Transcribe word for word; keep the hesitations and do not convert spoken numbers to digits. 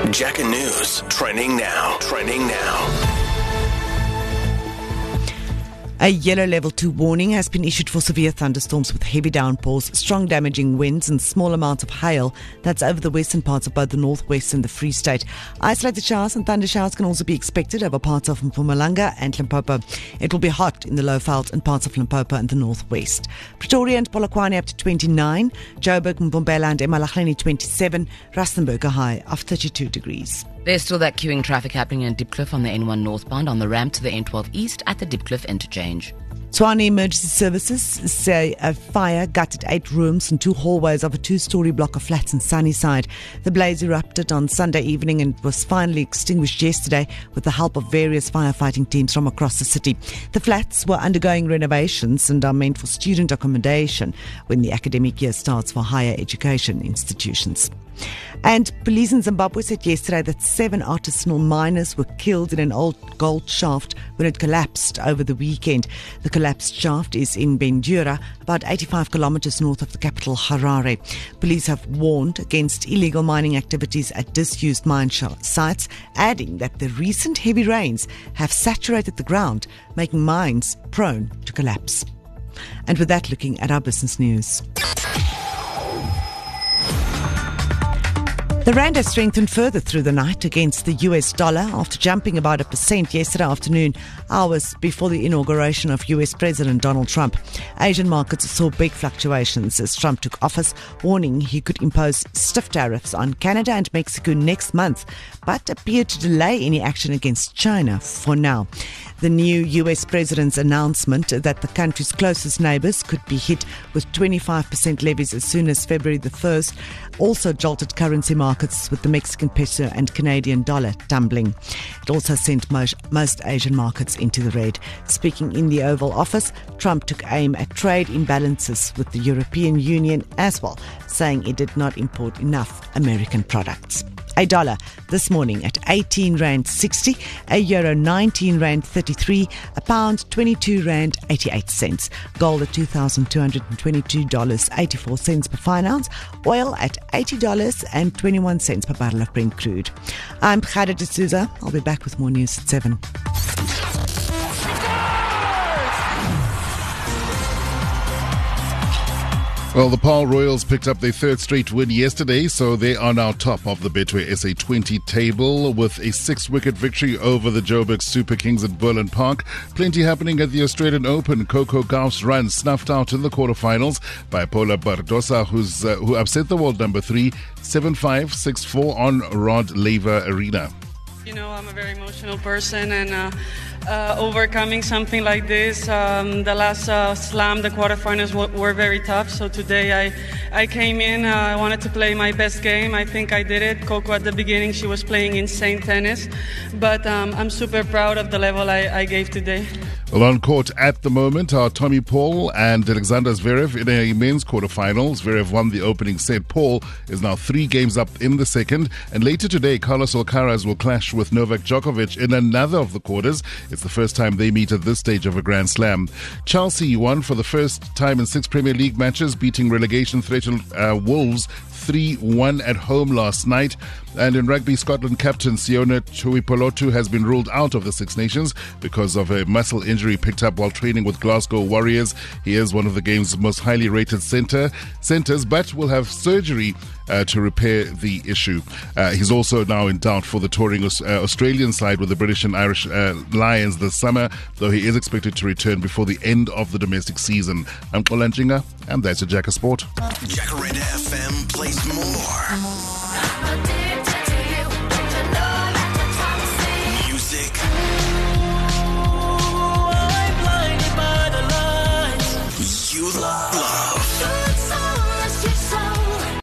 Jacka News, trending now, trending now. A yellow level two warning has been issued for severe thunderstorms with heavy downpours, strong damaging winds and small amounts of hail. That's over the western parts of both the northwest and the Free State. Isolated showers and thunder showers can also be expected over parts of Mpumalanga and Limpopo. It will be hot in the Lowveld and parts of Limpopo and the northwest. Pretoria and Polokwane up to twenty-nine, Joburg, Mbombela and eMalahleni twenty-seven, Rustenburg a high of thirty-two degrees. There's still that queuing traffic happening in Diepkloof on the N one northbound on the ramp to the N twelve east at the Diepkloof interchange. Tshwane Emergency Services say a fire gutted eight rooms and two hallways of a two-storey block of flats in Sunnyside. The blaze erupted on Sunday evening and was finally extinguished yesterday with the help of various firefighting teams from across the city. The flats were undergoing renovations and are meant for student accommodation when the academic year starts for higher education institutions. And police in Zimbabwe said yesterday that seven artisanal miners were killed in an old gold shaft when it collapsed over the weekend. The collapsed shaft is in Bendura, about eighty-five kilometers north of the capital Harare. Police have warned against illegal mining activities at disused mine sites, adding that the recent heavy rains have saturated the ground, making mines prone to collapse. And with that, looking at our business news. The rand has strengthened further through the night against the U S dollar after jumping about a percent yesterday afternoon, hours before the inauguration of U S President Donald Trump. Asian markets saw big fluctuations as Trump took office, warning he could impose stiff tariffs on Canada and Mexico next month, but appeared to delay any action against China for now. The new U S president's announcement that the country's closest neighbours could be hit with twenty-five percent levies as soon as February the first also jolted currency markets, with the Mexican peso and Canadian dollar tumbling. It also sent most, most Asian markets into the red. Speaking in the Oval Office, Trump took aim at trade imbalances with the European Union as well, saying it did not import enough American products. A dollar this morning at eighteen rand sixty, a euro nineteen rand thirty-three, a pound twenty-two rand eighty-eight cents. Gold at two thousand two hundred twenty-two dollars and eighty-four cents per fine ounce. Oil at eighty dollars and twenty-one cents per barrel of Brent crude. I'm Khada D'Souza. I'll be back with more news at seven. Well, the Paarl Royals picked up their third straight win yesterday, so they are now top of the Betway S A twenty table with a six-wicket victory over the Joburg Super Kings at Berlin Park. Plenty happening at the Australian Open. Coco Gauff's run snuffed out in the quarterfinals by Paula Badosa, who's, uh, who upset the world number three, seven five, six four on Rod Laver Arena. You know, I'm a very emotional person, and uh, uh, overcoming something like this, um, the last uh, slam, the quarterfinals w- were very tough. So today I, I came in, uh, I wanted to play my best game. I think I did it. Coco at the beginning, she was playing insane tennis, but um, I'm super proud of the level I, I gave today. Well, on court at the moment are Tommy Paul and Alexander Zverev in a men's quarterfinals. Zverev won the opening set. Paul is now three games up in the second. And later today, Carlos Alcaraz will clash with Novak Djokovic in another of the quarters. It's the first time they meet at this stage of a Grand Slam. Chelsea won for the first time in six Premier League matches, beating relegation-threatened uh, Wolves three one at home last night. And in rugby, Scotland captain Sione Tuipulotu has been ruled out of the Six Nations because of a muscle injury picked up while training with Glasgow Warriors. He is one of the game's most highly rated centre centres, but will have surgery uh, to repair the issue. Uh, he's also now in doubt for the touring uh, Australian side with the British and Irish uh, Lions this summer, though he is expected to return before the end of the domestic season. I'm Kolanjinga, and that's a Jacka Sport. Jackaranda F M plays more.